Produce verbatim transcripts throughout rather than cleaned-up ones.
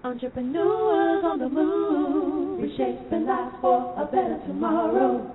Entrepreneurs on the move, reshaping lives for a better tomorrow.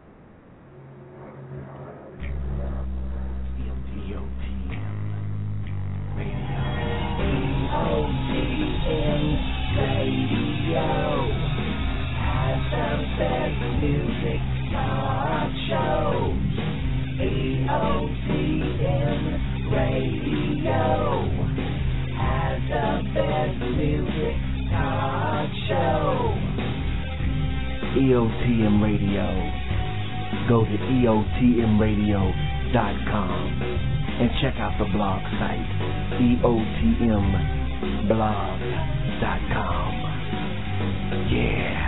E O T M Radio. E O T M Radio has the best music talk shows. E O T M Radio has the best music talk show. E O T M Radio. Go to E O T M radio dot com and check out the blog site, E O T M blog dot com. Yeah.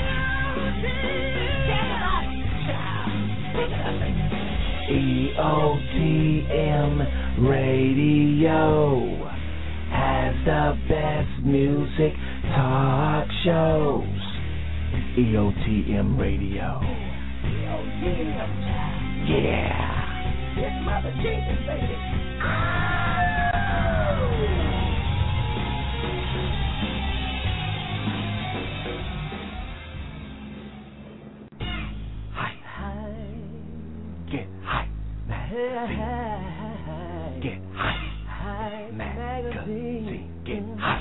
E O T M Radio has the best music talk shows. E O T M Radio. Yeah. It's Mother Jesus, baby. Hype. Get hype. Magazine. Get hype. Magazine. Get hype.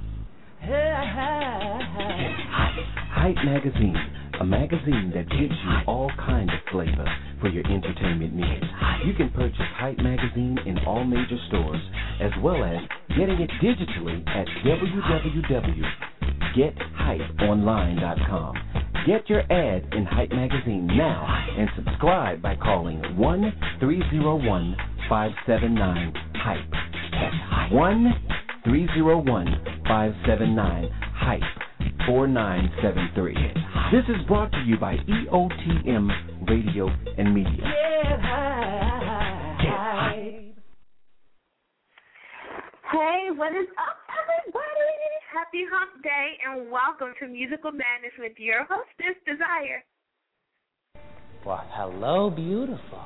Get hype. Hype Magazine, a magazine that gives you all kinds of flavor for your entertainment needs. You can purchase Hype Magazine in all major stores, as well as getting it digitally at w w w dot get hype online dot com. Get your ad in Hype Magazine now and subscribe by calling one three zero one, five seven nine, hype. That's one three zero one, five seven nine, hype. four nine seven three. This is brought to you by E O T M Radio and Media. Get hype. Get hype. Hey, what is up, everybody? Happy Hump Day, and welcome to Musical Madness with your hostess, Desire. Well, hello, beautiful.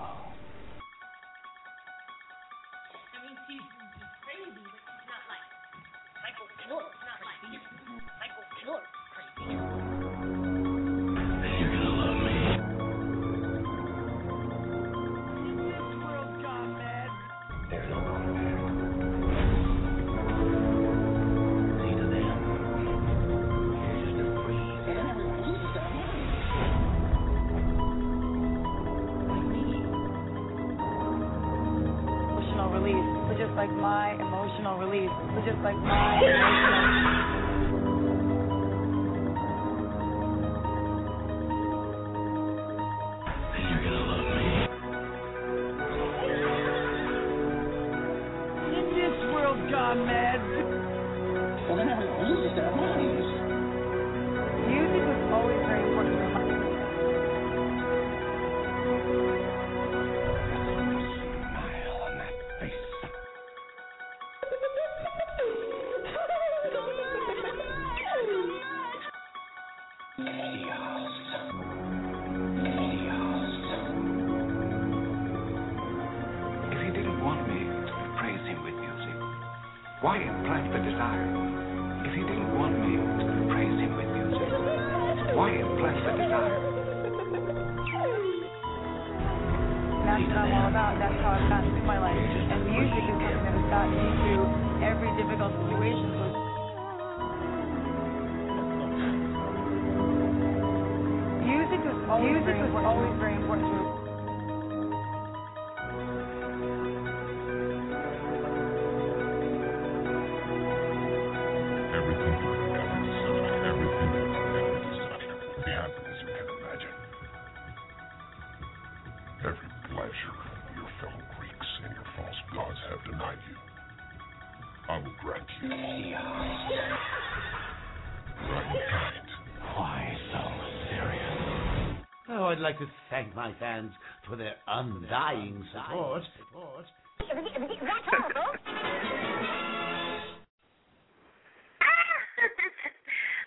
Like my emotional release. It's just like my emotional You're gonna love me. In this world gone mad. Well, then I'm gonna lose that money. Music was always very important to my Why implant the desire? If he didn't want me to praise him with music, why implant the desire? That's what I'm all about. That's how I've gotten through my life. And music is something that has gotten me through every difficult situation. So music was always, music was always very important to me. I'd like to thank my fans for their undying support. That's all, folks. Okay,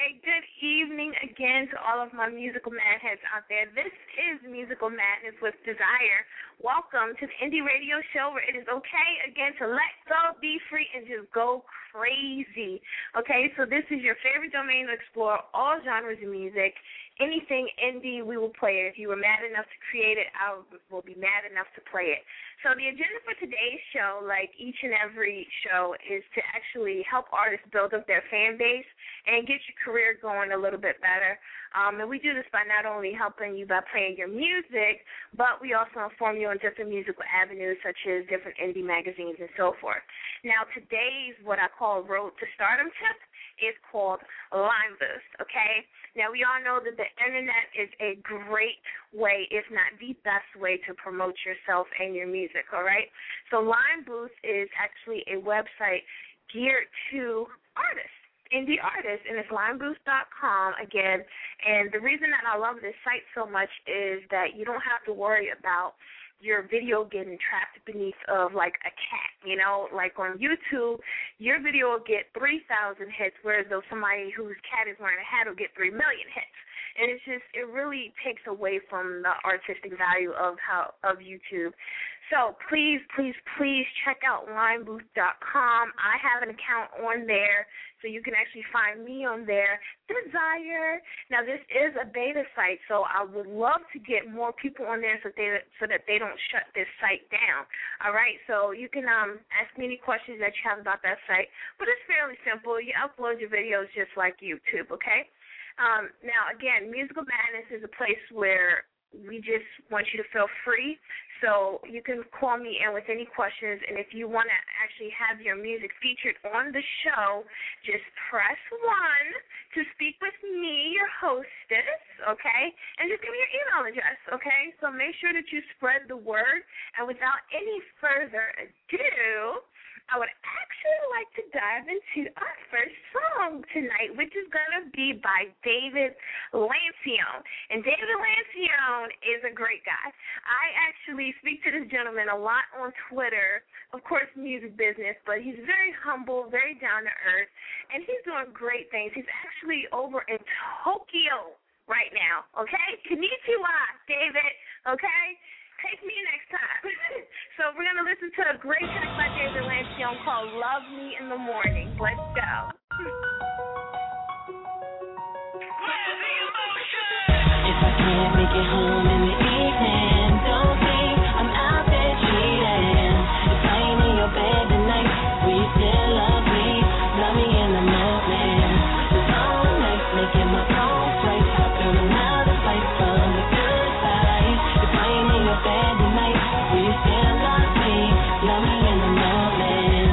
Okay, good evening again to all of my musical madheads out there. This is Musical Madness with Desire. Welcome to the Indie Radio Show where it is okay again to let go, be free, and just go crazy. Okay, so this is your favorite domain to explore all genres of music. Anything indie, we will play it. If you were mad enough to create it, I will be mad enough to play it. So the agenda for today's show, like each and every show, is to actually help artists build up their fan base and get your career going a little bit better. Um, and we do this by not only helping you by playing your music, but we also inform you on different musical avenues such as different indie magazines and so forth. Now, today's what I call Road to Stardom tip is called Line Boost, okay? Now, we all know that the internet is a great way, if not the best way, to promote yourself and your music, all right? So Line Boost is actually a website geared to artists, indie artists, and it's line boost dot com again. And the reason that I love this site so much is that you don't have to worry about your video getting trapped beneath of like a cat, you know, like on YouTube, your video will get three thousand hits, whereas though somebody whose cat is wearing a hat will get three million hits. And it's just, it really takes away from the artistic value of how of YouTube. So please, please, please check out line boost dot com. I have an account on there, so you can actually find me on there. Desire. Now, this is a beta site, so I would love to get more people on there so, they, so that they don't shut this site down. All right, so you can um, ask me any questions that you have about that site, but it's fairly simple. You upload your videos just like YouTube, okay? Um, now, again, Musical Madness is a place where we just want you to feel free. So you can call me in with any questions, and if you want to actually have your music featured on the show, just press one to speak with me, your hostess, okay? And just give me your email address, okay? So make sure that you spread the word. And without any further ado, I would actually like to dive into our first song tonight, which is going to be by David Lancione. And David Lancione is a great guy. I actually speak to this gentleman a lot on Twitter, of course, music business, but he's very humble, very down to earth, and he's doing great things. He's actually over in Tokyo right now, okay? Konnichiwa, David, okay? Take me next time. So we're going to listen to a great track by David Lancione called Love Me in the Morning. Let's go. If I can't make it home in the evening, don't think I'm out there cheating. If I ain't in your bed tonight, will you still love me? Love me in the morning. It's all night making my phone right after another fight from the good side. If I ain't in your bed tonight, will you still love me? Love me in the morning.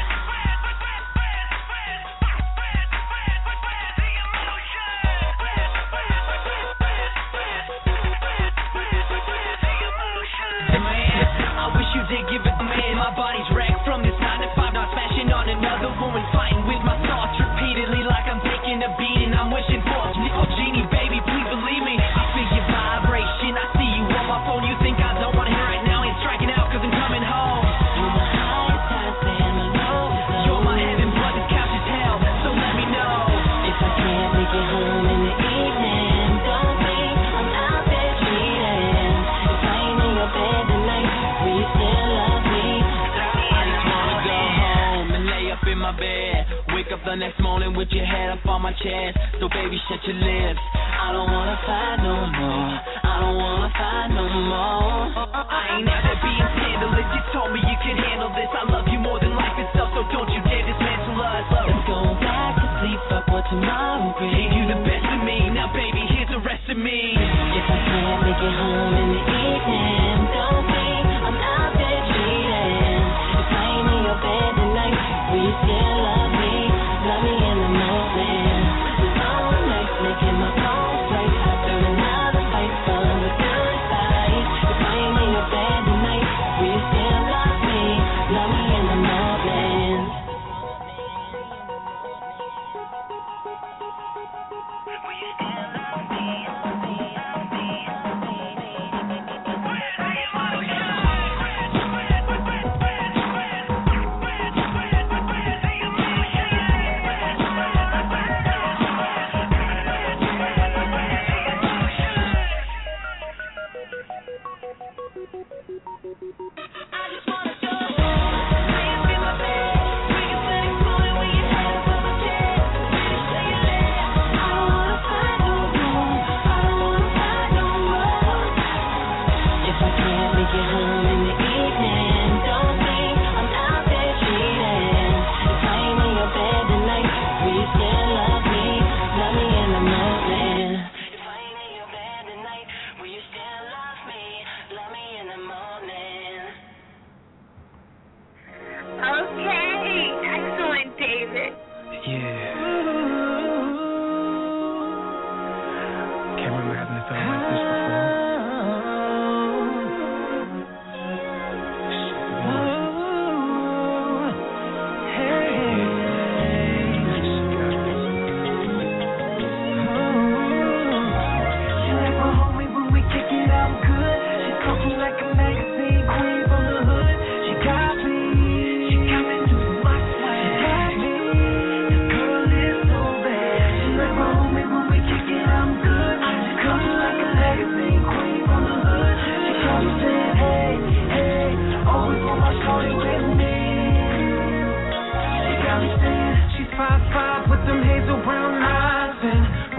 I wish you did give it to me. My body's wrecked from this nine to five, not smashing on another woman, fighting with my thoughts repeatedly like I'm taking a beating. I'm wishing for a nickel genie, baby, please believe me. I feel your vibration, I see you on my phone. You think I don't want to hear right now? Ain't striking out cause I'm coming home. You're my highest high and my lowest low. You're my heaven, but this couch is hell, so let me know. If I can't make it home in the evening, don't think I'm out there cheating. If I ain't in your bed tonight, will you still love me? I just wanna go home and lay up in my bed. Wake up the next morning with your head up on my chest. So baby, shut your lips. I don't wanna fight no more. I don't wanna fight no more. I ain't ever being scandalous. You told me you could handle this. I love you more than life itself, so don't you dare dismantle us. Let's go back to sleep. Fuck what tomorrow brings. Gave you the best of me. Now baby, here's the rest of me. If I can't make it home in the evening, don't think I'm out there cheating. If I ain't in your bed tonight, will you still love me? Love me in the morning. It's all night making my phone right after another fight from the good side. If I ain't in your bed tonight, will you still love me? Love me in the morning. Will you still love me? Love me, love me, love me.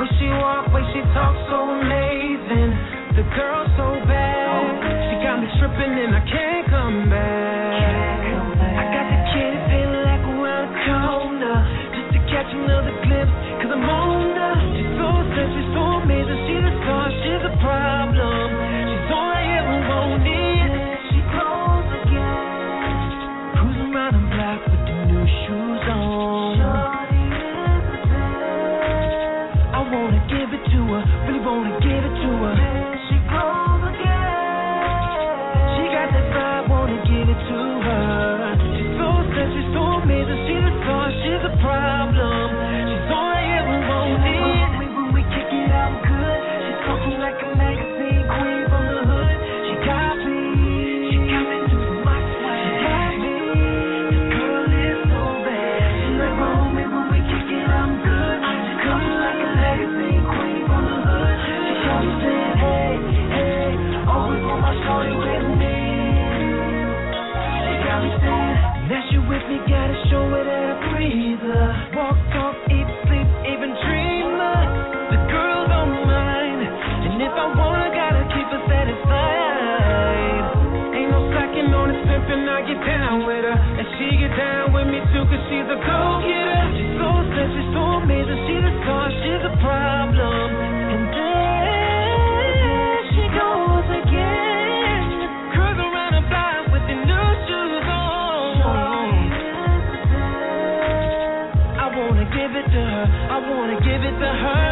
way she walk, way she talk, so amazing. The girl so bad, she got me tripping and I can't come back. I got the kitty feeling like around the corner, just to catch another glimpse, cause I'm on her. She's so sad, she's so amazing, she's a star, she's a problem. She's all I ever wanted. She goes again, cruising around the block with the new shoes on. I wanna give it to her, really wanna give it to her. She goes again, she got that vibe, wanna give it to her. She's so sad, she's so amazing, she's a star, she's a problem. She's all I ever wanted. When we kick it out good, she's talking like a magazine queen from the hood. She got me, she got me doing my swag. She got me, this girl is so bad. She's like, homie, when we kick it out good, she's coming like a magazine queen from the hood. She got me saying, hey, hey, always want my shorty with me. She got me saying, now she with me, gotta show her that I breathe her. Walk, talk, eat, sleep, even dream her. The girl's on mine, and if I want her, gotta keep her satisfied. Ain't no slacking on the pimpin', I get down with her, and she get down with me too, cause she's a go-getter. She's so sad, she's so amazing, she's a star, she's a problem. And then she goes again, cruising around the block with the new shoes on. I wanna give it to her, I wanna give it to her.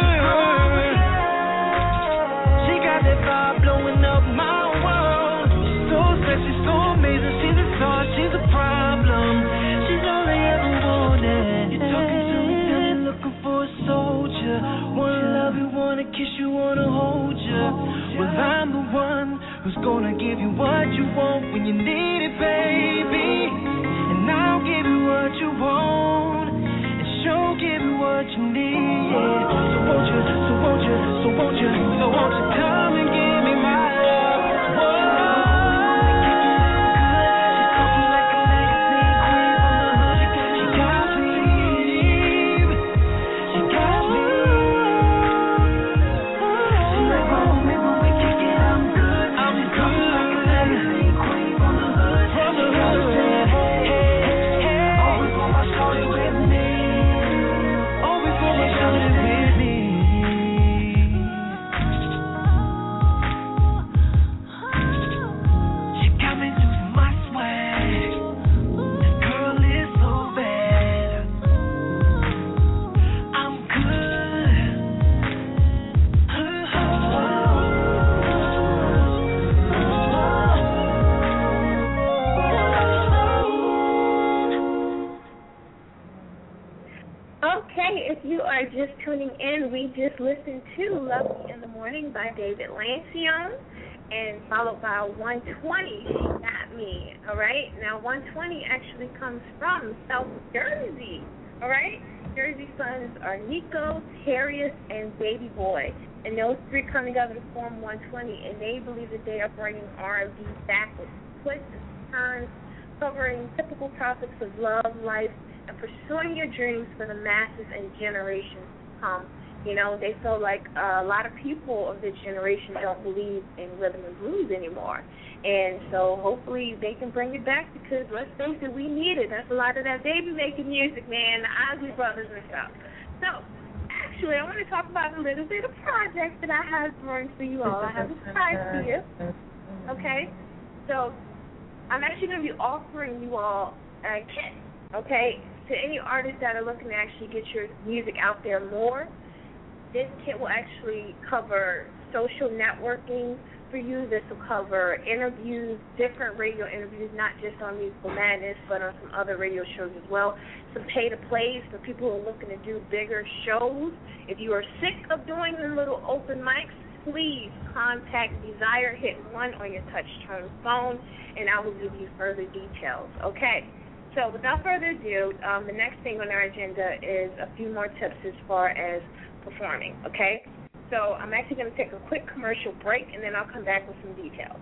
She got that vibe blowing up my world. She's so sad, she's so amazing, she's a star, she's a problem. She's all I ever wanted. You're talking to me, telling, looking for a soldier. Wanna love you, wanna kiss you, wanna hold you. Well, I'm the one who's gonna give you what you want when you need it, baby. And I'll give you what you want, and she'll give you what you need. Yeah. So won't you, so won't you, so won't you, so won't you come and give me my love? Whoa. Just tuning in, we just listened to Love Me in the Morning by David Lancione, and followed by one twenty, She Got Me, all right? Now, one twenty actually comes from South Jersey, all right? Jersey sons are Nico, Terrius, and Baby Boy, and those three come together to form one twenty, and they believe that they are bringing R and B back with twists and turns, covering typical topics of love, life, and pursuing your dreams for the masses and generations to come. You know, they feel like uh, a lot of people of this generation don't believe in rhythm and blues anymore. And so hopefully they can bring it back, because let's face it, we need it. That's a lot of that baby making music, man, the Isley Brothers and stuff. So, actually, I want to talk about a little bit of projects that I have brewing for you all. I have a surprise for you. Okay? So, I'm actually going to be offering you all a kit, okay? To any artists that are looking to actually get your music out there more, this kit will actually cover social networking for you. This will cover interviews, different radio interviews, not just on Musical Madness, but on some other radio shows as well. Some pay-to-plays for people who are looking to do bigger shows. If you are sick of doing the little open mics, please contact Desire Hit one on your touch-tone phone, and I will give you further details. Okay. So without further ado, um, the next thing on our agenda is a few more tips as far as performing, okay? So I'm actually going to take a quick commercial break, and then I'll come back with some details.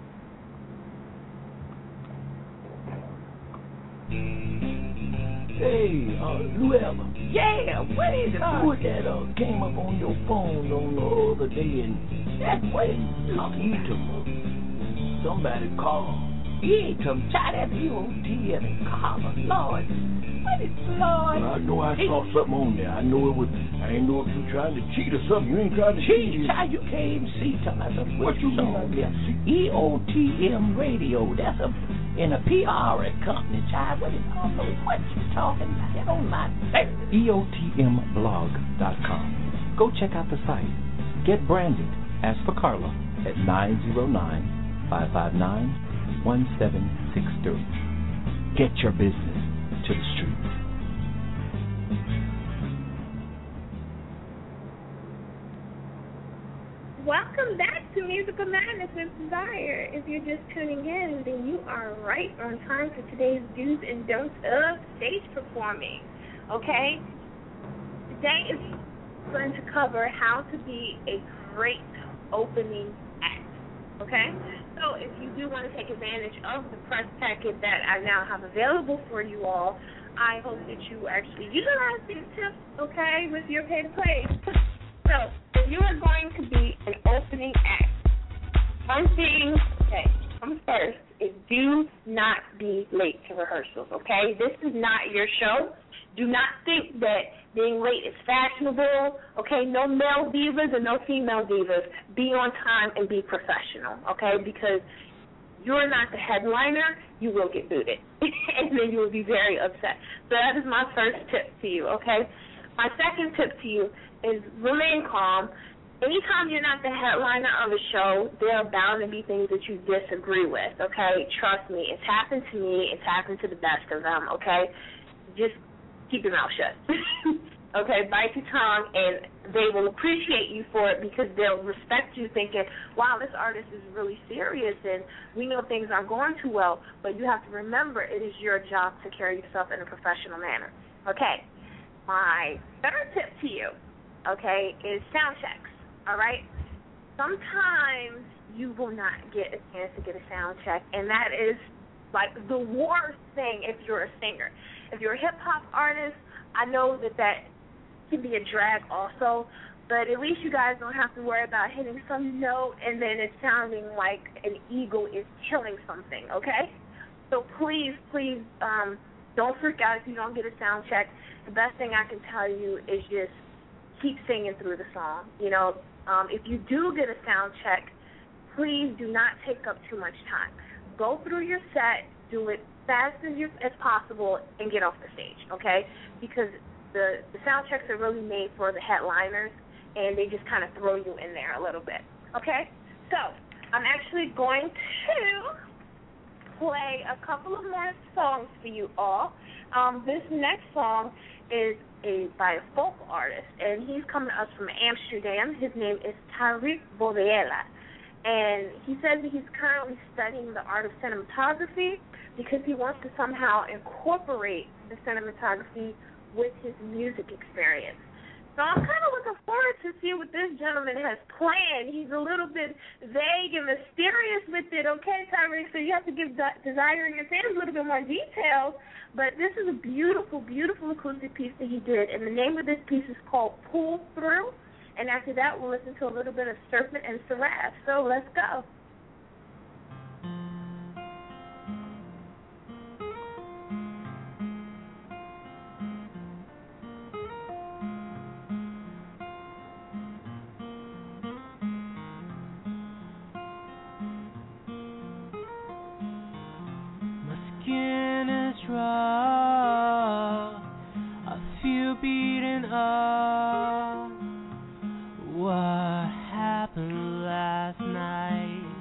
Hey, uh, new album, Yeah, what is it? Who that uh, came up on your phone on the other day and that way talking to me? Somebody called. Yeah, come try that E O T M and call her. Lord, what is Lord? Well, I know I saw something on there. I know it was. I ain't know if you trying to cheat or something. You ain't trying to cheat. Cheat? Child, you can't even see talking about something. What you mean? E O T M Radio. That's a in a P R company, child. What is I don't know what you talking about? Get on my face. E O T M blog dot com. Go check out the site. Get branded. Ask for Carla at nine zero nine, five five nine, one seven six three. Get your business to the streets. Welcome back to Musical Madness with Desire. If you're just tuning in, then you are right on time for today's do's and don'ts of stage performing. Okay? Today is going to cover how to be a great opening act. Okay? So if you do want to take advantage of the press packet that I now have available for you all, I hope that you actually utilize these tips, okay, with your pay-to-play. So, you are going to be an opening act. One thing, okay, comes first is do not be late to rehearsals, okay? This is not your show. Do not think that being late is fashionable, okay? No male divas and no female divas. Be on time and be professional, okay? Because you're not the headliner, you will get booted. And then you will be very upset. So that is my first tip to you, okay? My second tip to you is remain calm. Anytime you're not the headliner of a show, there are bound to be things that you disagree with, okay? Trust me. It's happened to me. It's happened to the best of them, okay? Just keep your mouth shut. Okay, bite your tongue, and they will appreciate you for it because they'll respect you thinking, wow, this artist is really serious, and we know things aren't going too well, but you have to remember it is your job to carry yourself in a professional manner. Okay, my third tip to you, okay, is sound checks, all right? Sometimes you will not get a chance to get a sound check, and that is like the worst thing if you're a singer. If you're a hip-hop artist, I know that that can be a drag also, but at least you guys don't have to worry about hitting some note and then it sounding like an eagle is killing something, okay? So please, please um, don't freak out if you don't get a sound check. The best thing I can tell you is just keep singing through the song. You know, um, if you do get a sound check, please do not take up too much time. Go through your set, do it fast as, you, as possible, and get off the stage, okay? Because the, the sound checks are really made for the headliners, and they just kind of throw you in there a little bit, okay? So I'm actually going to play a couple of more songs for you all. Um, this next song is a by a folk artist, and he's coming to us from Amsterdam. His name is Tariq Boviela, and he says that he's currently studying the art of cinematography because he wants to somehow incorporate the cinematography with his music experience. So I'm kind of looking forward to see what this gentleman has planned. He's a little bit vague and mysterious with it, okay, Tyree? So you have to give De- Desiring Your Fans a little bit more details. But this is a beautiful, beautiful acoustic piece that he did, and the name of this piece is called Pull Through. And after that, we'll listen to a little bit of Serpent and Seraph. So let's go. Raw, I feel beaten up. What happened last night?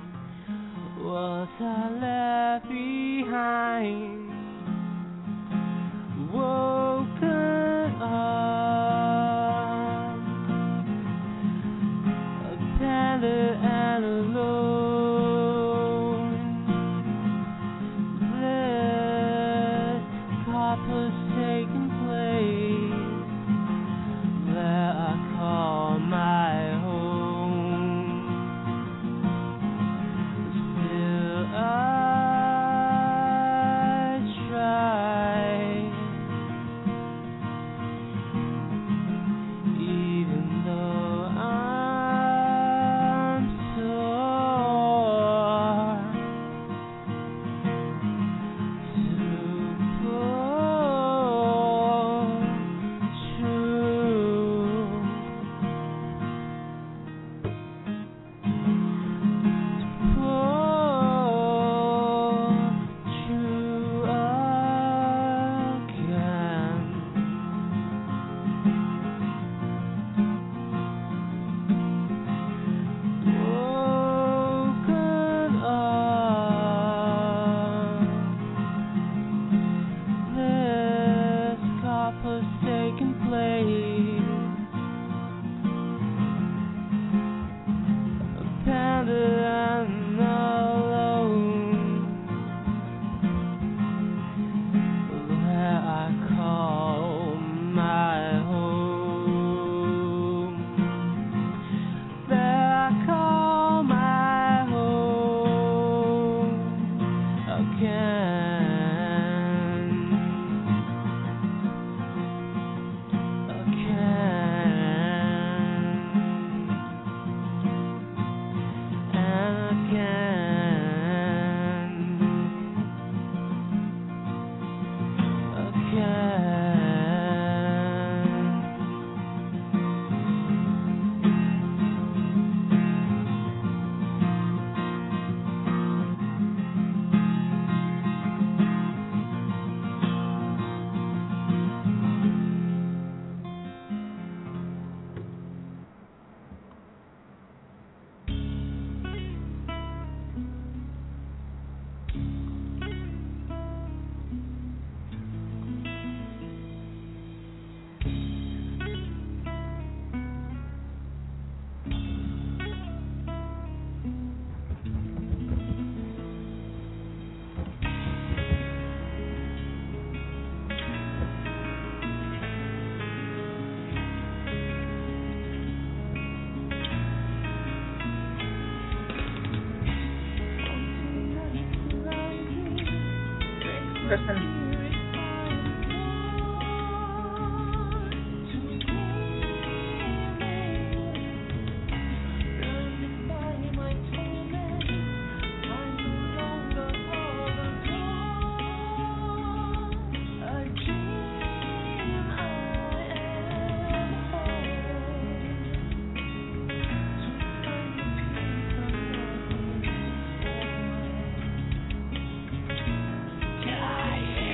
Kristen. I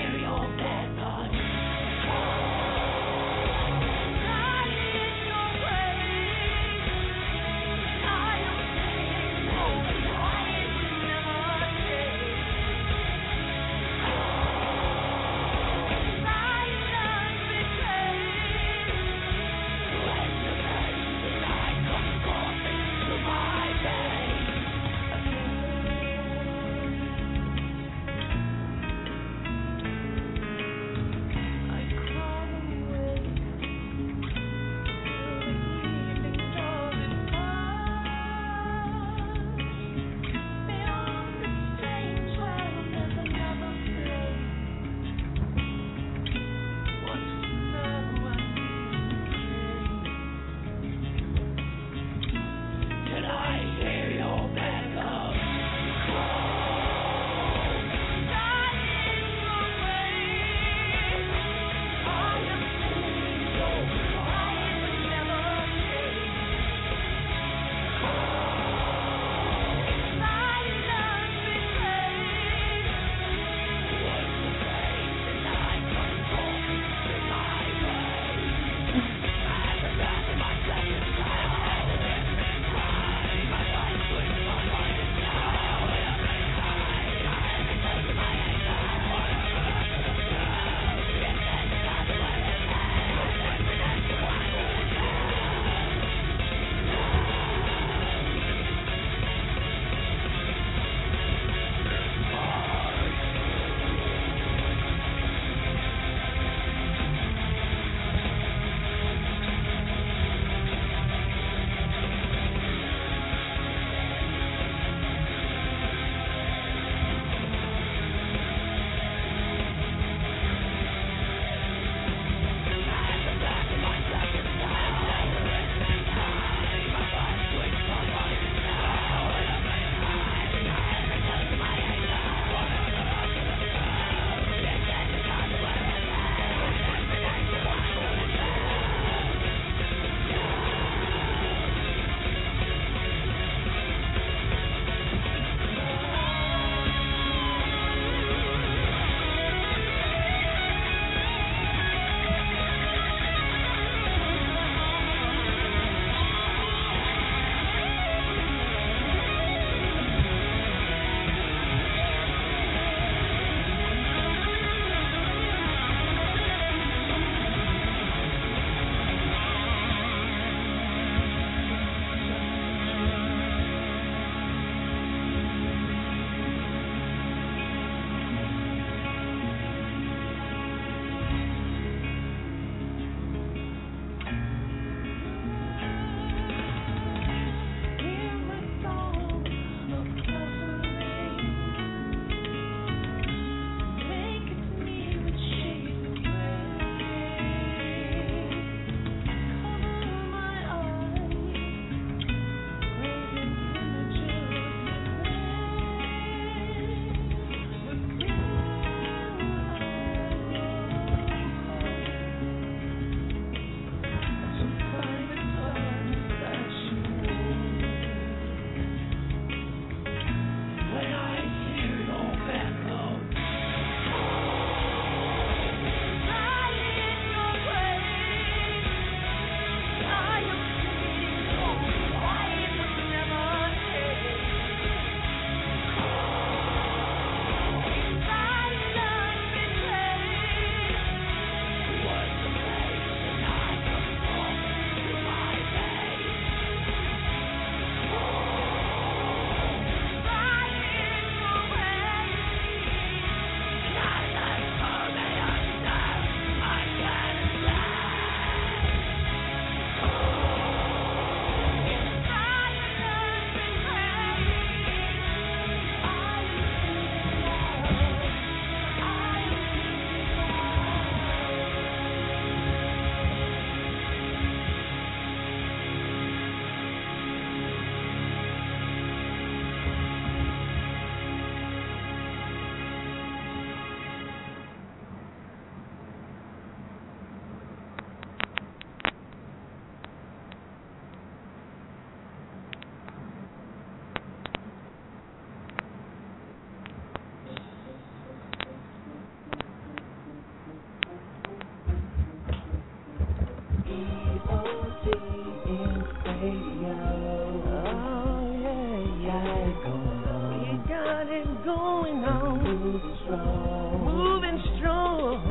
strong. Moving strong.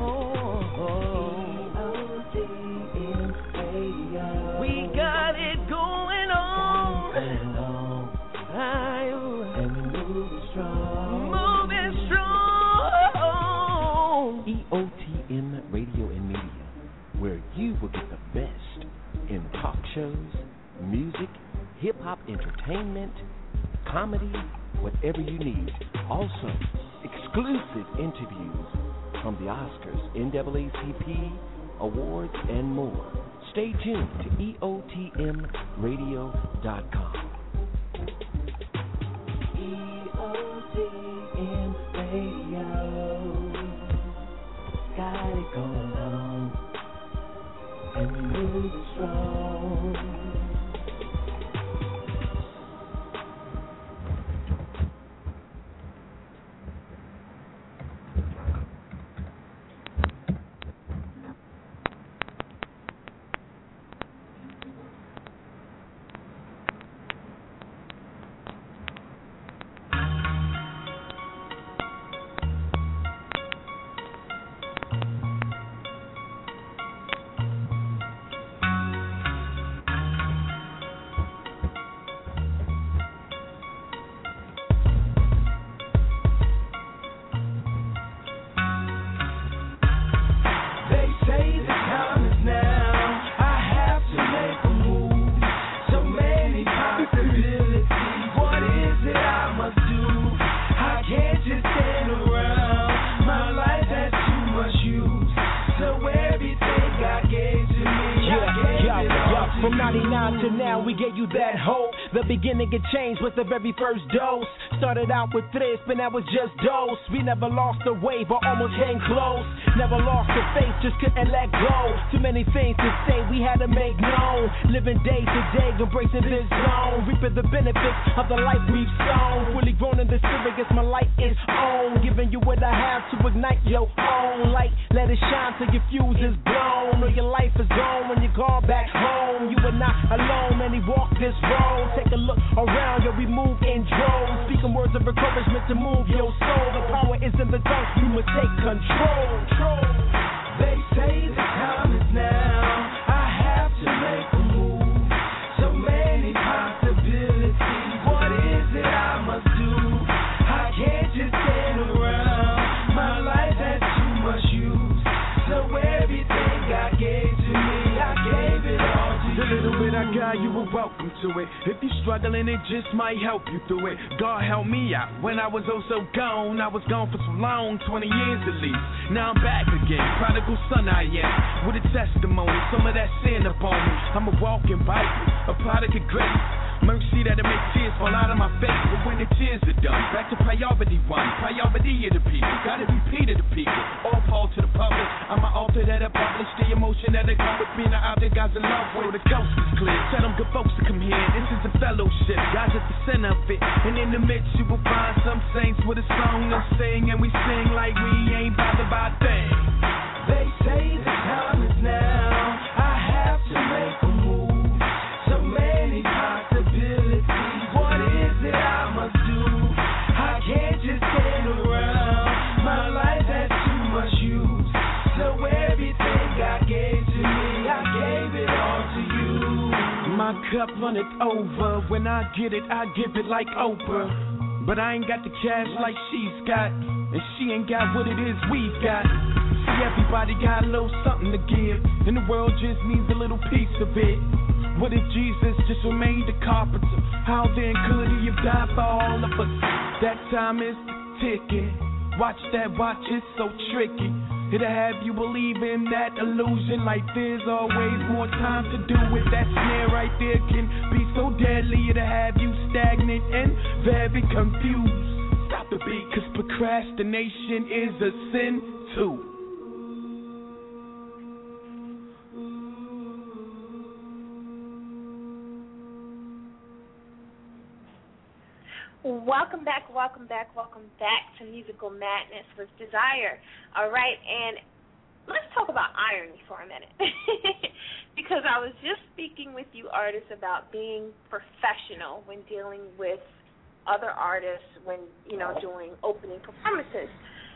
We got it going on. I, and we moving strong. Moving strong. E O T M Radio and Media, where you will get the best in talk shows, music, hip-hop entertainment, comedy, whatever you need. Also, exclusive interviews from the Oscars, N double A C P, awards, and more. Stay tuned to E O T M radio dot com. E O T M Radio. Got it going on. And we moving strong. Beginning of change was the very first dose. Started out with tres, but now it's just dose. We never lost the way, but almost came close. Never lost the faith, just couldn't let go. Too many things to say, we had to make known. Living day to day, embracing this zone. Reaping the benefits of the life we've sown. Fully grown in the spirit, guess my light is on. Giving you what I have to ignite your own light. Let it shine till your fuse is blown. Or your life is gone when you call back home. You are not alone, man, he walked this road. Take a look around, yo, we move in droves. Speaking words of encouragement to move your soul. The power is in the tongue, you must take control. They say the time is now. I have to make a move. So many possibilities. What is it I must do? I can't just stand around. My life has too much use. So everything God gave to me, I gave it all to you. The little bit I got, you were welcome to it. If you're struggling, it just might help you through it. God helped me out when I was oh so gone. I was gone for so long, twenty years at least. Now I'm back again, prodigal son I am. With a testimony, some of that sin upon me. I'm a walking Bible, a product of grace. Mercy that'll make tears fall out of my face. But when the tears are done, back to priority one. Priority of the people, gotta repeat it to people. All Paul to the public. I'm an altar that'll publish the emotion that'll come with being an object God's in love with. The ghost is clear. Tell them good folks to come here. This is a fellowship. God's at the center of it. And in the midst you will find some saints with a song to sing. And we sing like we ain't bothered by things. They say the time is now. I have to make a move. So many possibilities. What is it I must do? I can't just stand around. My life has too much use. So everything God gave to me, I gave it all to you. My cup runneth over. When I get it, I give it like Oprah. But I ain't got the cash like she's got. And she ain't got what it is we've got. See, everybody got a little something to give. And the world just needs a little piece of it. What if Jesus just remained a carpenter? How then could he have died for all of us? That time is ticking. Watch that watch, it's so tricky. It'll have you believe in that illusion. Like there's always more time to do it. That snare right there can be so deadly. It'll have you stagnant and very confused. Stop the beat, cause procrastination is a sin too. Welcome back, welcome back, welcome back to Musical Madness with Desire. All right, and let's talk about irony for a minute. Because I was just speaking with you artists about being professional when dealing with other artists when, you know, doing opening performances.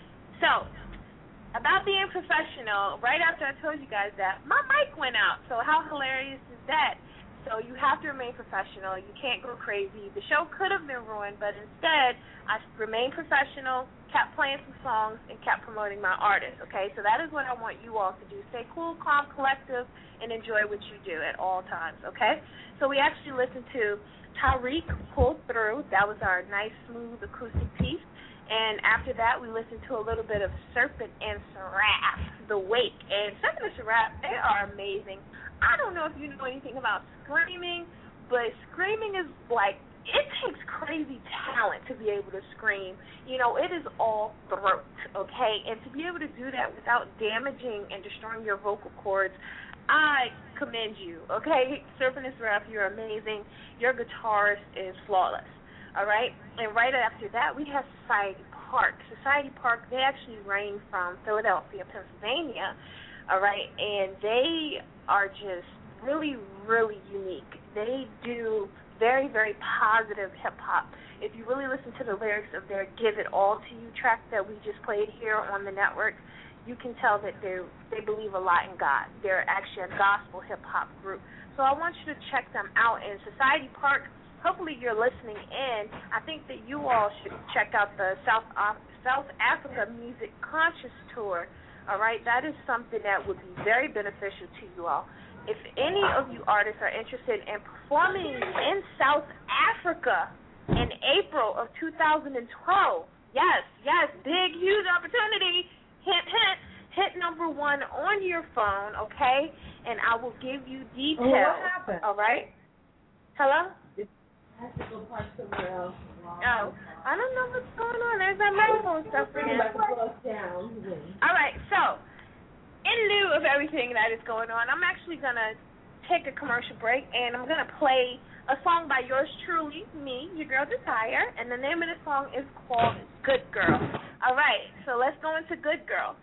So, about being professional, right after I told you guys that, my mic went out. So how hilarious is that? So you have to remain professional. You can't go crazy. The show could have been ruined, but instead I remained professional, kept playing some songs, and kept promoting my artists, okay? So that is what I want you all to do. Stay cool, calm, collective, and enjoy what you do at all times, okay? So we actually listened to Tariq Pull Through. That was our nice, smooth acoustic piece. And after that, we listened to a little bit of Serpent and Seraph, The Wake. And Serpent and Seraph, they are amazing. I don't know if you know anything about screaming, but screaming is like, it takes crazy talent to be able to scream. You know, it is all throat, okay? And to be able to do that without damaging and destroying your vocal cords, I commend you, okay? Serpent and Seraph, you're amazing. Your guitarist is flawless. All right, and right after that, we have Society Park. Society Park, they actually reign from Philadelphia, Pennsylvania, all right, and they are just really, really unique. They do very, very positive hip-hop. If you really listen to the lyrics of their Give It All to You track that we just played here on the network, you can tell that they they believe a lot in God. They're actually a gospel hip-hop group. So I want you to check them out. In Society Park, hopefully you're listening in. I think that you all should check out the South uh, South Africa Music Conscious Tour. All right, that is something that would be very beneficial to you all. If any of you artists are interested in performing in South Africa in April of two thousand twelve, yes, yes, big, huge opportunity. Hint, hint, hit number one on your phone, okay? And I will give you details. What happened? All right? Hello? I have to go park somewhere else. Oh, I don't know what's going on. There's that microphone stuff for you. All right, so in lieu of everything that is going on, I'm actually going to take a commercial break, and I'm going to play a song by yours truly, me, your girl Desire, and the name of the song is called Good Girl. All right, so let's go into Good Girl.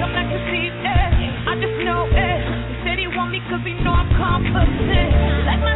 Cause we know I'm competent. Like my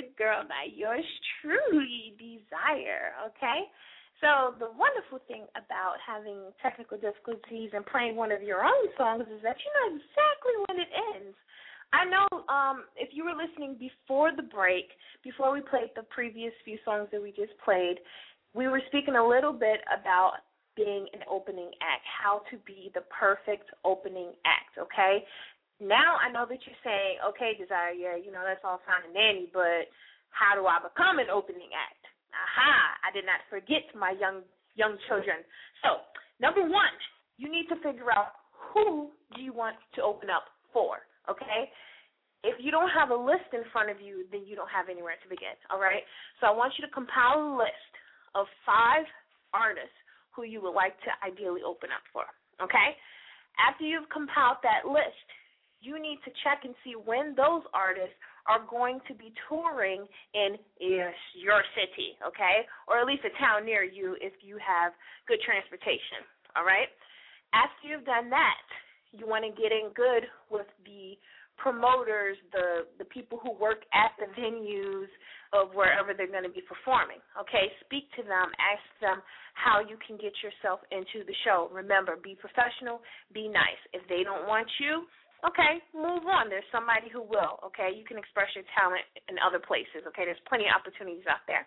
Good Girl by yours truly, Desire, okay? So the wonderful thing about having technical difficulties and playing one of your own songs is that you know exactly when it ends. I know um, if you were listening before the break, before we played the previous few songs that we just played, we were speaking a little bit about being an opening act, how to be the perfect opening act, okay? Now I know that you're saying, okay, Desire, yeah, you know, that's all fine and dandy, but how do I become an opening act? Aha, I did not forget my young young children. So, number one, you need to figure out who do you want to open up for, okay? If you don't have a list in front of you, then you don't have anywhere to begin, all right? So I want you to compile a list of five artists who you would like to ideally open up for, okay? After you've compiled that list, you need to check and see when those artists are going to be touring in yes, your city, okay? Or at least a town near you if you have good transportation, all right? After you've done that, you want to get in good with the promoters, the, the people who work at the venues of wherever they're going to be performing, okay? Speak to them, ask them how you can get yourself into the show. Remember, be professional, be nice. If they don't want you, okay, move on. There's somebody who will, okay? You can express your talent in other places, okay? There's plenty of opportunities out there.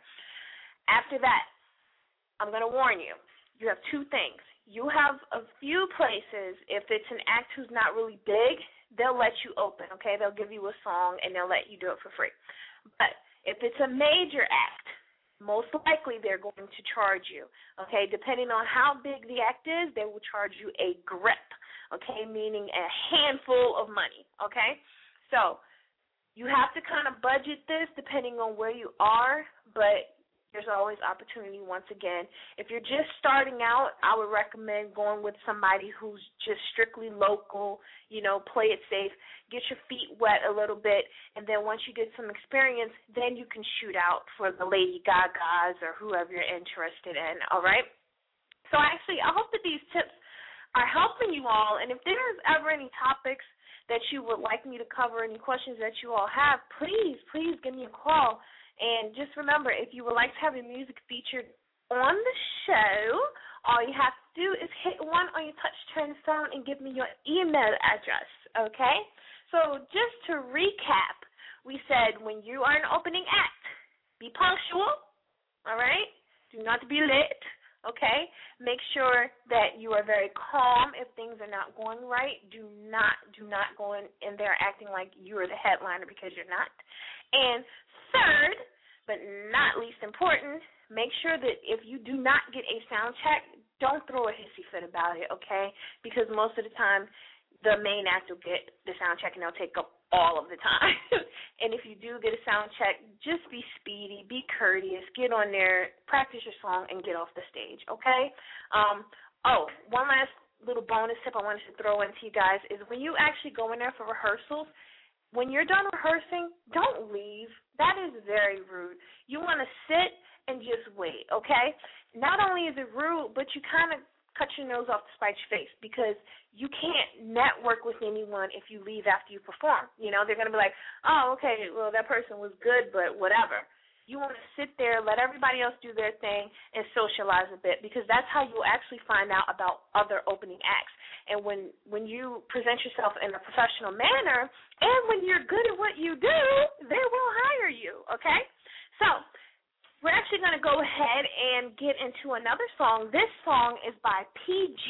After that, I'm going to warn you, you have two things. You have a few places, if it's an act who's not really big, they'll let you open, okay? They'll give you a song, and they'll let you do it for free. But if it's a major act, most likely they're going to charge you, okay? Depending on how big the act is, they will charge you a grip, okay, meaning a handful of money, okay? So you have to kind of budget this depending on where you are, but there's always opportunity once again. If you're just starting out, I would recommend going with somebody who's just strictly local, you know, play it safe, get your feet wet a little bit, and then once you get some experience, then you can shoot out for the Lady Gagas or whoever you're interested in, all right? So actually, I hope that these tips are helping you all, and if there's ever any topics that you would like me to cover, any questions that you all have, please, please give me a call. And just remember, if you would like to have your music featured on the show, all you have to do is hit one on your touch-tone phone and give me your email address, okay? So just to recap, we said when you are an opening act, be punctual, all right? Do not be late, okay? Make sure that you are very calm if things are not going right. Do not, do not go in, in there acting like you are the headliner because you're not. And third, but not least important, make sure that if you do not get a sound check, don't throw a hissy fit about it, okay? Because most of the time, the main act will get the sound check, and they'll take up all of the time. And if you do get a sound check, just be speedy, be courteous, get on there, practice your song, and get off the stage, okay? Um, oh, one last little bonus tip I wanted to throw into you guys is when you actually go in there for rehearsals, when you're done rehearsing, don't leave. That is very rude. You want to sit and just wait, okay? Not only is it rude, but you kind of cut your nose off to spite your face because you can't network with anyone if you leave after you perform. You know, they're going to be like, oh, okay, well, that person was good, but whatever. You want to sit there, let everybody else do their thing, and socialize a bit because that's how you'll actually find out about other opening acts. And when, when you present yourself in a professional manner and when you're good at what you do, they will hire you, okay? So we're actually going to go ahead and get into another song. This song is by P G,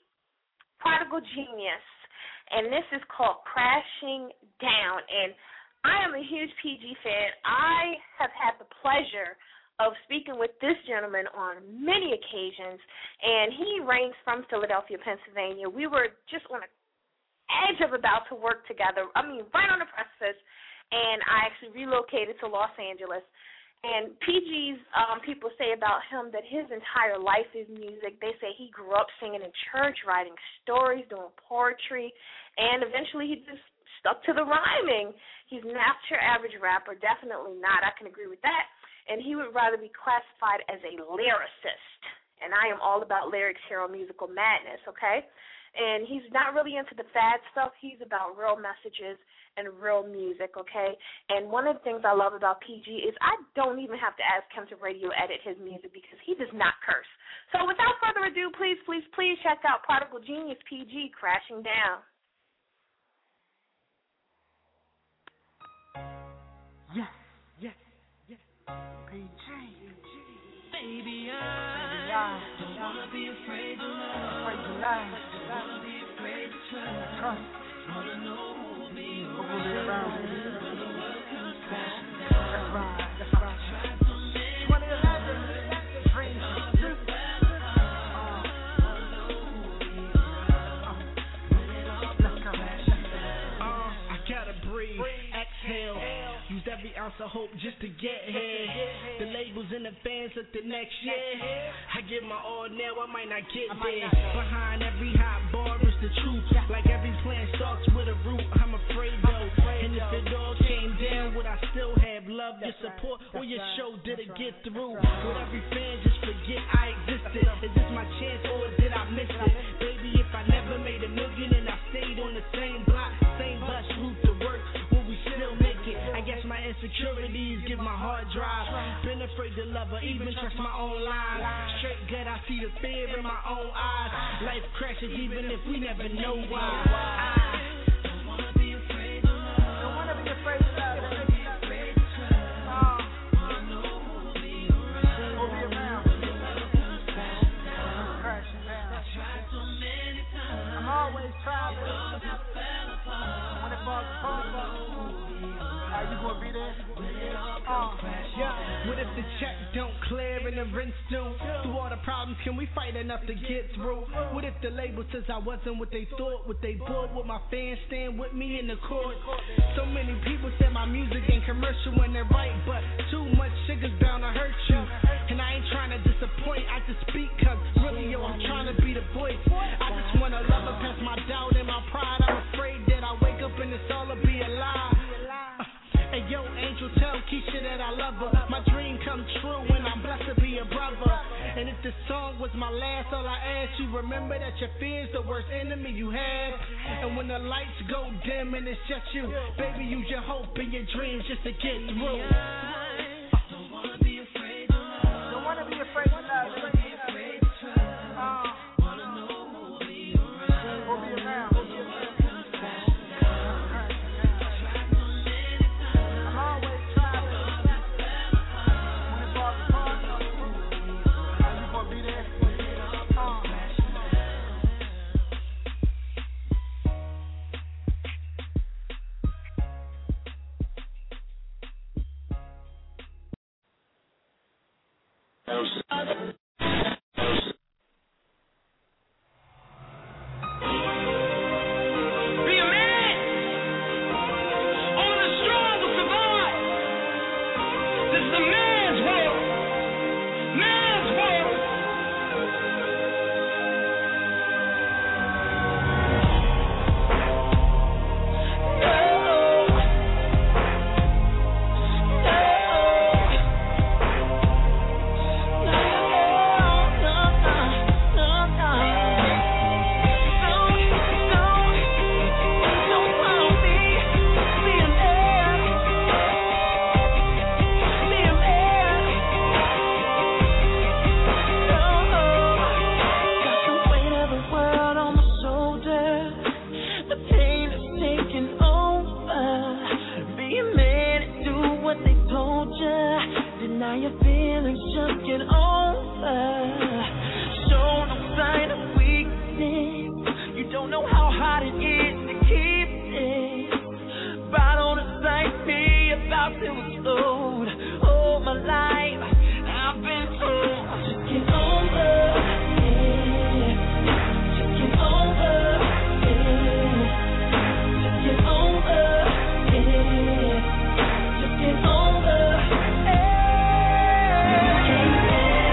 Prodigal Genius, and this is called Crashing Down. And I am a huge P G fan. I have had the pleasure of speaking with this gentleman on many occasions, and he reigns from Philadelphia, Pennsylvania. We were just on the edge of about to work together, I mean, right on the precipice, and I actually relocated to Los Angeles. And P G's um, people say about him that his entire life is music. They say he grew up singing in church, writing stories, doing poetry, and eventually he just stuck to the rhyming. He's not your average rapper, definitely not. I can agree with that. And he would rather be classified as a lyricist. And I am all about lyrics here on Musical Madness, okay? And he's not really into the fad stuff. He's about real messages and real music, okay? And one of the things I love about P G is I don't even have to ask him to radio edit his music because he does not curse. So without further ado, please, please, please check out Prodigal Genius P G, Crashing Down. Yes, yes, yes. P G. Baby, I don't wanna be afraid to love. Afraid to lie. Don't wanna be afraid to trust. Trust. Wanna know who'll be around. When the world comes crashing down. That's right. That's right. twenty eleven. Dreams. I gotta breathe. Exhale. Use every ounce of hope just to get here. The labels and the fans look the next year. I give my all now, I might not get there. Behind every hot bar is the truth. Like every plan starts with a root. I'm afraid though. And if it all came down, would I still have love, your support, or your show? Did it get through? Would every fan just forget I existed? Is this my chance or did I miss it? Baby, if I never made a million and I stayed on the same block, same bus route to work, will we still make it? I guess my insecurities give my heart drive. Been afraid to love her, even trust my own line. Straight gut, I see the fear in my own eyes. Life crashes even if we never know why. I don't wanna be afraid to love. Don't wanna be afraid to love. Don't wanna be afraid to trust. Uh, wanna know who'll be around. Who'll be around. When the world comes crashing down. Crashing down. I tried so many times. I'm always trying. It all just fell apart. When it falls apart. Are you gonna be there? Oh, yeah. What if the check don't clear and the rents don't? Through all the problems, can we fight enough to get through? What if the label says I wasn't what they thought? What they bought? Would my fans stand with me in the court? So many people said my music ain't commercial when they're right, but too much sugar's bound to hurt you. And I ain't trying to disappoint, I just speak cause really, yo, I'm trying to be the voice. I just wanna love her past my doubt and my pride. I'm afraid that I wake up and it's all to be a lie. Hey yo, Angel, tell Keisha that I love her. My dream come true when I'm blessed to be a brother. And if the song was my last, all I ask you, remember that your fear's the worst enemy you have. And when the lights go dim and it's just you, baby, use your hope and your dreams just to get through. Don't wanna be afraid to love. Don't wanna be afraid to love. Don't wanna be afraid to trust. Uh, wanna know who'll be around. Who'll be around. Yeah.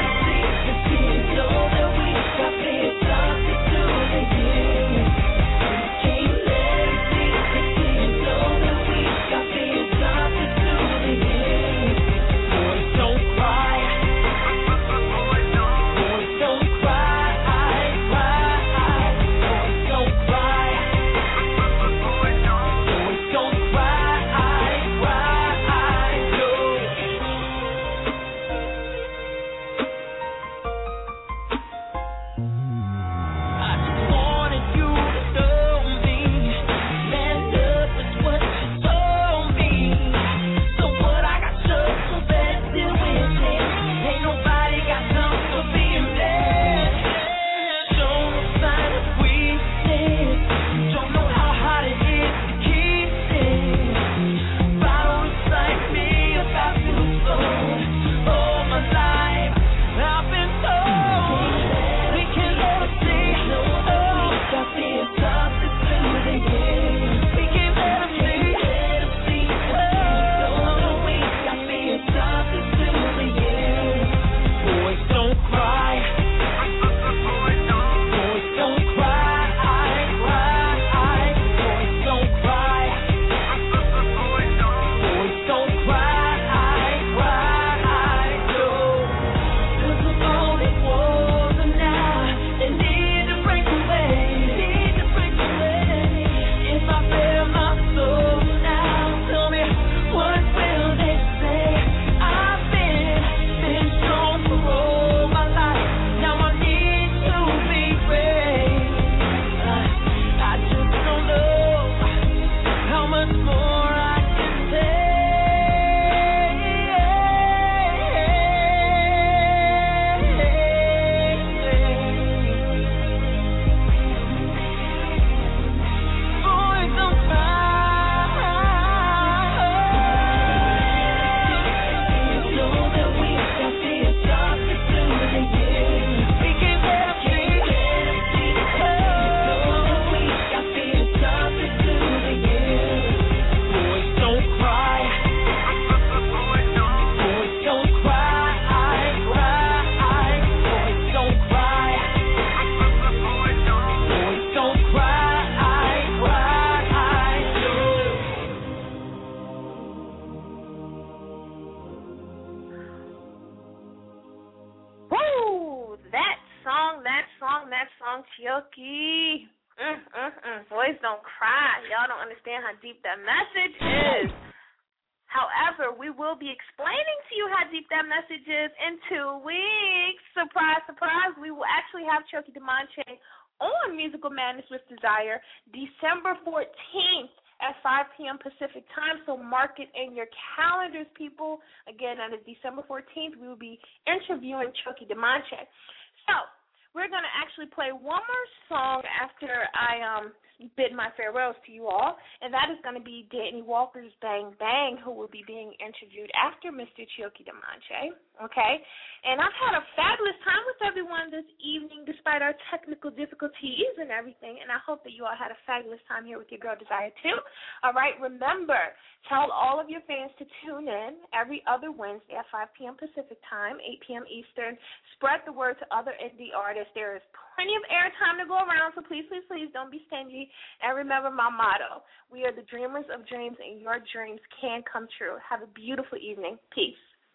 song, Chioki. Mm, mm, mm. Boys don't cry. Y'all don't understand how deep that message is. However, we will be explaining to you how deep that message is in two weeks. Surprise, surprise. We will actually have Chioki Demonche on Musical Madness with Desire December fourteenth at five p.m. Pacific time. So mark it in your calendars, people. Again, that is December fourteenth. We will be interviewing Chioki Demonche. So we're going to actually play one more song after I um bid my farewells to you all, and that is going to be Danny Walker's Bang Bang, who will be being interviewed after Mister Chioki Demonche, okay? And I've had a fabulous time with everyone this evening despite our technical difficulties and everything, and I hope that you all had a fabulous time here with your girl Desire too. All right, remember, tell all of your fans to tune in every other Wednesday at five p.m. Pacific time, eight p.m. Eastern. Spread the word to other indie artists. There is plenty of airtime to go around, so please, please, please don't be stingy. And remember my motto, we are the dreamers of dreams, and your dreams can come true. Have a beautiful evening. Peace.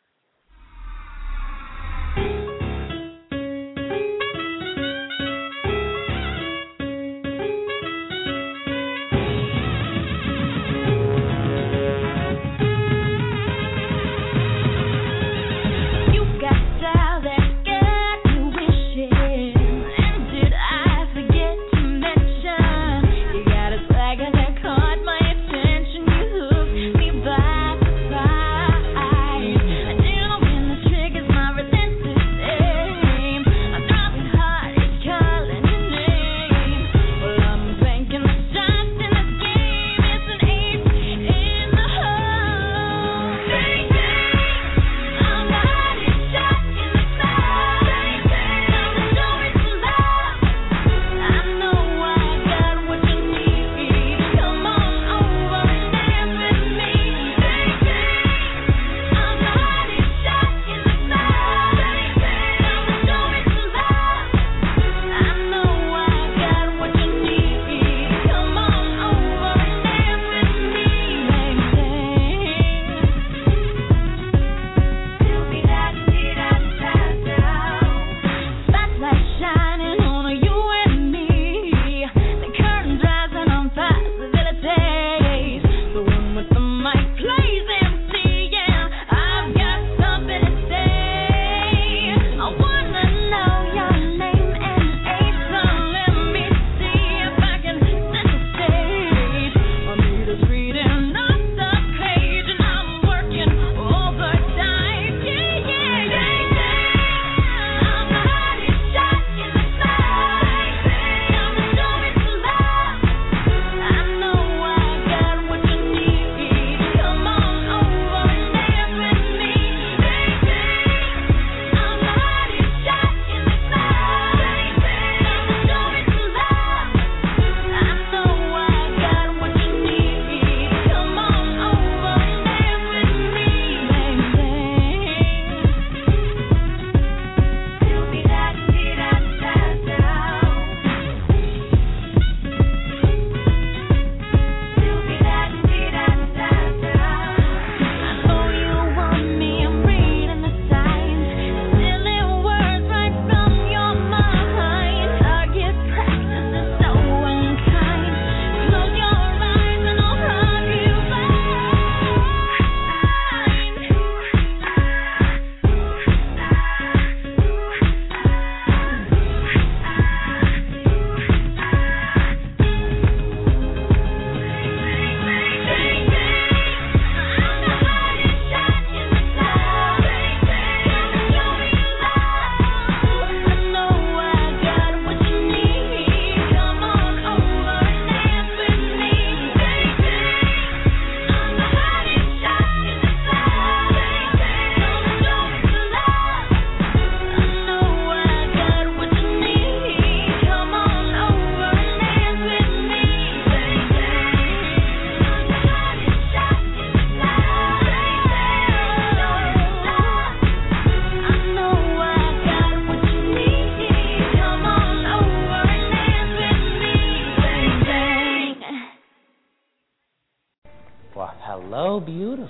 Hello, beautiful.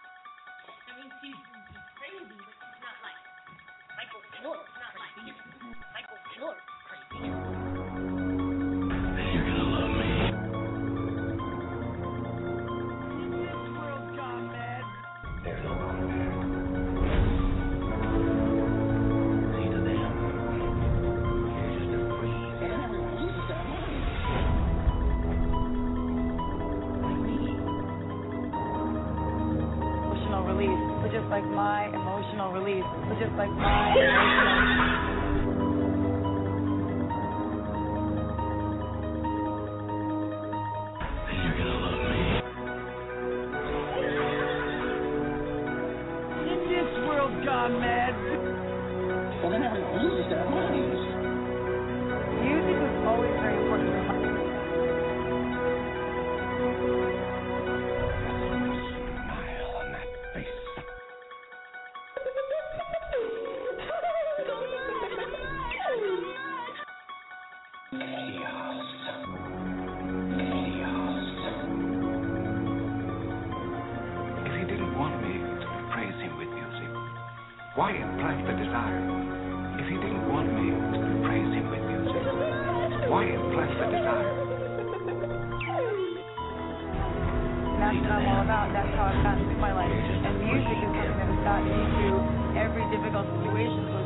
I mean, she's crazy, but she's not like Michael Jordan. Not like You're crazy. You're gonna love me. This world's gone mad. There's no one there. See to them. You're just a freak. Like me. Emotional release. So just like my emotional release. So just like my emotional You're gonna love me. This world's gone mad. Well, then everyone loses their minds. music was always very important to my Smile on that face. Chaos. If he didn't want me to praise him with music, why implant the desire? If he didn't want me to praise him with music, why implant the desire? That's what I'm all about. That's how I've gotten through my life. And music is something that has gotten me through every difficult situation. So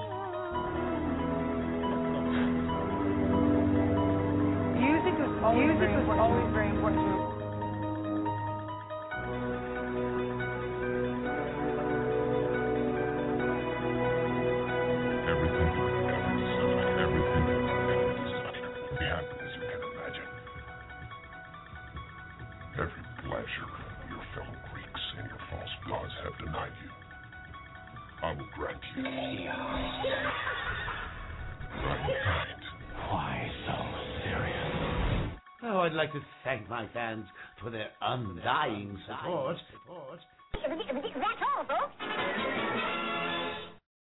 music was always, music very, was important. always very important to me. Everything, every design, everything, every designer will be happy as you can imagine. Every pleasure your fellow Greeks and your false gods have denied you, I will grant you. Mankind. Why so serious? Oh, I'd like to thank my fans for their undying support. That's all, folks.